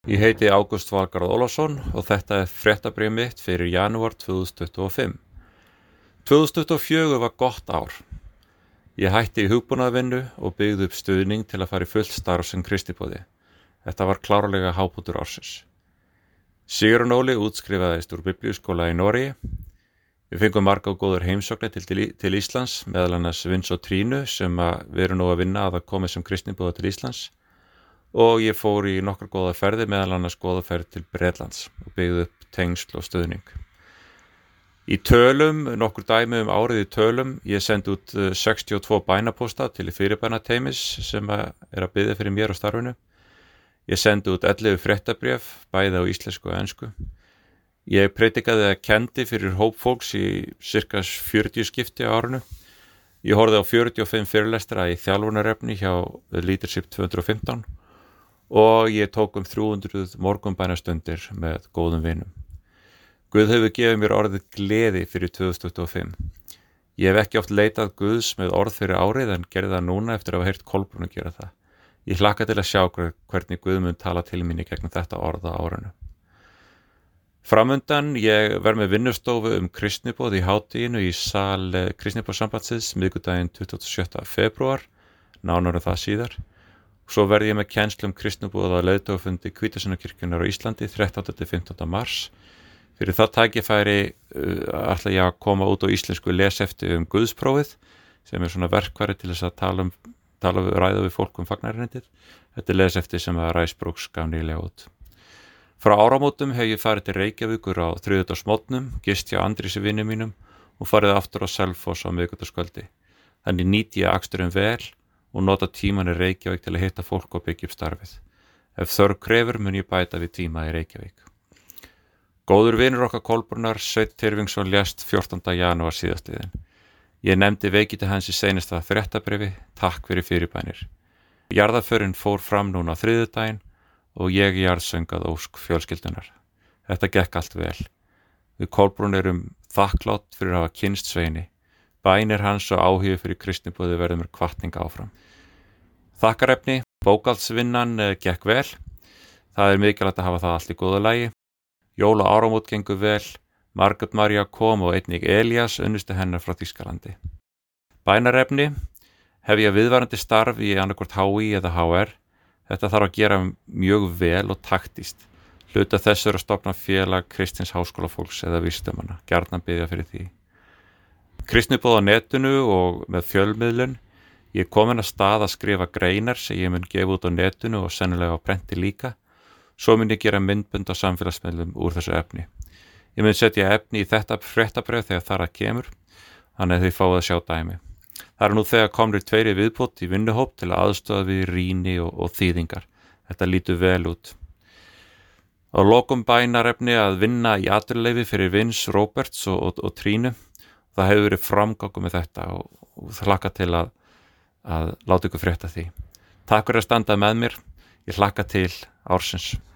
Ég heiti Ágúst Valgarð Ólafsson og þetta er fréttabréf mitt fyrir janúar 2025. 2024 var gott ár. Ég hætti í hugbúnaðarvinnu og byggði upp stuðning til að fara í fullt starf sem kristniboði. Þetta var klárlega hápunktur ársins. Sigurjón Óli útskrifaðist úr biblíuskóla í Noregi. Við fengum marga og góðar heimsóknir til Íslands, meðal annars Vins og Trínu sem við erum nú að vinna að koma sem kristniboða til Íslands. Og ég fór í nokkrar góða ferðir, meðal annars góða ferð til Bretlands og byggði upp tengsl og stuðning. Í tölum, nokkur dæmi árið í tölum, ég sendi út 62 bænapósta til fyrirbænateymis sem er að biðja fyrir mér á starfinu. Ég sendi út 11 fréttabréf, bæði á íslensku og ensku. Ég predikaði að kendi fyrir hóp fólks í cirka 40 skipti á árinu. Ég horfði á 45 fyrirlestra í þjálfunarefni hjá Leadership 215 og ég tók 300 morgunbænastundir með góðum vinum. Guð hefur gefið mér orðið gleði fyrir 2025. Ég hef ekki oft leitað Guðs með orð fyrir árið en gerði það núna eftir að hafa heyrt Kolbrúnu gera það. Ég hlakka til að sjá hvernig Guð mun tala til mín í gegnum þetta orð á árinu. Framundan ég verð með vinnustofu kristniboð í hátíðinu í sal kristniboðssambandsins miðvikudaginn 27. febrúar, nánar það síðar. Svo verð ég með kennslu kristniboð á leiðtogafundi Hvítasunna-kirkjunnar á Íslandi 13. til 15. mars. Fyrir það tækifæri ætla ég að koma út á íslensku lesefti Guðsprófið sem er svona verkfæri til þess að ræða við fólk fagnarindir. Þetta er lesefti sem Ræsbrooks gaf nýlega út. Frá áramótum hef ég farið til Reykjavíkur á þriðjudagsmorgnum, gist hjá Andrísi vinum mínum og farið aftur á Selfoss á miðvikudagskvöldi. Þannig nýti ég aksturinn vel og nota tíman í Reykjavík til að hitta fólk og byggja upp starfið. Ef þörf krefur mun ég bæta við tíma í Reykjavík. Góður vinur okkar Kolbrúnar, Sveinn Tyrfingsson, lést 14. janúar síðastliðinn. Ég nefndi veikindi hans í seinasta fréttabréfi, takk fyrir fyrirbænir. Jarðarförin fór fram núna á þriðjudaginn og ég jarðsöngað ósk fjölskyldunar. Þetta gekk allt vel. Við Kolbrún erum þakklátt fyrir að hafa kynnst Sveini. Bænir hans og áhugi fyrir kristniboði verður mér hvatning áfram. Þakkarefni, bókaldsvinnan gekk vel. Það er mikilvægt að hafa það allt í góðu lagi. Jól og áramót gengur vel. Margrét María kom og einnig Elías, unnustu hennar frá Þýskalandi. Bænarefni, hef ég viðvarandi starf í annaðhvort HÍ eða HR. Þetta þarf að gera mjög vel og taktíst. Hluta þessu er að stofna félag kristins háskólafólks eða vísindamanna. Gjarnan biðja fyrir því. Kristniboð á netinu og með fjölmiðlun. Ég er komin að stað að skrifa greinar sem ég mun gefa út á netinu og sennilega á prenti líka. Svo mun ég gera myndbönd á samfélagsmiðlum úr þessu efni. Ég mun setja efni í þetta fréttabréf þegar þar að kemur, þannig að þið fáið að sjá dæmi. Það eru nú þegar komnir 2 viðbót í vinnuhóp til að aðstoða við rýni og þýðingar. Þetta lítur vel út. Á lokum bænarefni að vinna í atvinnuleyfi fyrir Vins, Róberts og Trínu. Það hefur verið framgangur með þetta og það hlakka til að láta ykkur frétta því. Takk fyrir að standa með mér. Ég hlakka til ársins.